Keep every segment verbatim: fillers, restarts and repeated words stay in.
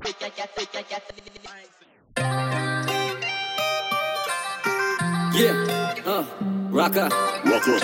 Yeah, uh, rocker, rocker.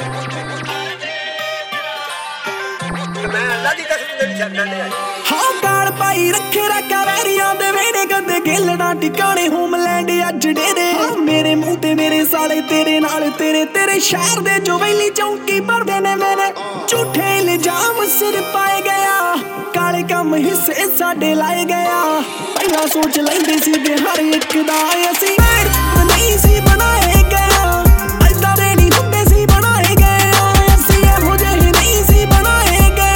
ਹਾਂ ਗਾਲ ਪਾਈ ਰੱਖੇ ਰੱਖਾ ਵੈਰੀਆਂ ਦੇ ਵੇੜੇ ਕਦੇ ਗਿੱਲਣਾ ਟਿਕਾਣੇ ਹੋਮਲੈਂਡ ਅੱਜ ਡੇਰੇ ਮੇਰੇ ਮੂੰਹ ਤੇ ਮੇਰੇ ਸਾਲੇ ਤੇਰੇ ਨਾਲ ਤੇਰੇ ਤੇਰੇ ਸ਼ਹਿਰ ਦੇ ਜੋ ਵੈਲੀ ਚੌਂਕੀ ਭਰਦੇ ਨੇ ਮੇਰੇ ਝੂਠੇ ਇਲਜ਼ਾਮ ਸਿਰ ਪਾਏ ਗਿਆ ਕਾਲੇ ਕੰਮ ਹਿੱਸੇ ਸਾਡੇ ਲਾਏ ਗਿਆ ਪਹਿਲਾਂ ਸੋਚ ਲੈਂਦੇ ਸੀ ਕਿ ਹਰ ਇੱਕ ਦਾ ਅਸੀਂ ਨਹੀਂ ਸੀ ਬਣਾਏ ਗਿਆ ਐਦਾਂ ਦੇ ਨਹੀਂ ਹੁੰਦੇ ਸੀ ਬਣਾਏ ਗਏ ਅਸੀਂ ਇਹੋ ਜਿਹੇ ਨਹੀਂ ਸੀ ਬਣਾਏ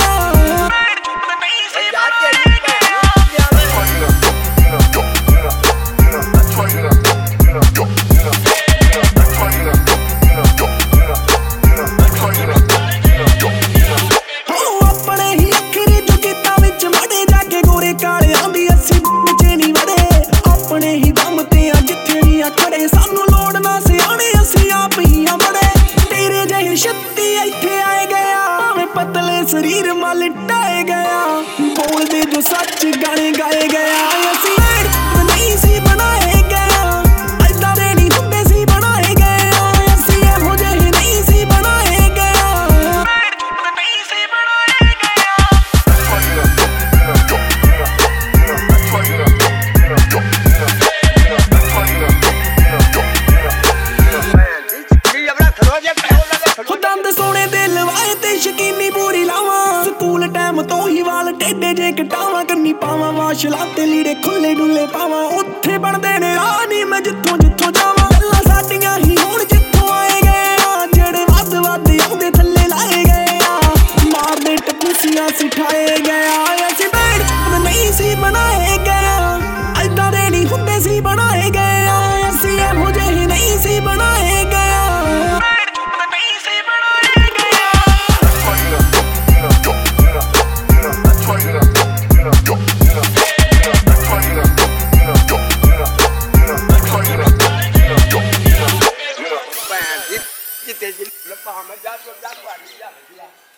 शरीर माल टाए गया बोल दे जो सच गाने गाए गया ਅਸੀਂ ਨਹੀਂ ਸੀ ਬਣਾਏ ਗਏ ਐਦਾਂ ਦੇ ਨਹੀਂ ਹੁੰਦੇ ਸੀ ਬਣਾਏ ਗਏ ਅਸੀਂ ਇਹੋ ਜਿਹੇ ਨਹੀਂ ਸੀ ਬਣਾਏ ਗਏ ਨਹੀਂ ਸੀ ਬਣਾਏ ਗਏ ਦੰਦ ਸੋਹਣੇ ਦੇ ਲਵਾਏ ਤੇ ਸ਼ਕੀਨੀ ਪੂਰੀ ਲਾਵਾਂ ਸਕੂਲ ਟਾਈਮ ਤੋਂ ਹੀ ਵਾਲ ਟੇਡੇ ਜੇ ਕਟਾਵਾਂ ਕੰਨੀ ਪਾਵਾਂ ਵਾਸ਼ਲਾਂ ਤੇ ਲੀੜੇ ਖੁੱਲੇ ਡੁੱਲੇ ਪਾਵਾਂ ਉੱਥੇ ਬਣਦੇ ਨੇ ਆ ਨਹੀਂ ਮੈਂ ਜਿੱਥੋਂ ਜਿੱਥੋਂ ਜਾਵਾਂ ਗੱਲਾਂ ਸਾਡੀਆਂ ਹੀ ਹੁਣ ਜਿੱਥੋਂ ਆਏ ਗਏ ਆ ਜਿਹੜੇ ਵੱਧ ਵੱਧ ਆਉਂਦੇ ਥੱਲੇ ਲਾਏ ਗਏ ਆ ਮਾਰਦੇ ਟਪੂਸੀਆਂ ਸਿਖਾਏ ਗਏ ਆ ਅਸੀਂ ਬੈਠ ਨਹੀਂ ਸੀ ਬਣਾਏ ਗਏ ਐਦਾਂ ਦੇ ਨਹੀਂ ਹੁੰਦੇ ਸੀ ਬਣਾਏ ਗਏ ਆ ਅਸੀਂ ਇਹੋ ਜਿਹੇ ਨਹੀਂ ਸੀ ਬਣਾਏ ਗਏ Kita jadi lepas macam tu dah buat dia.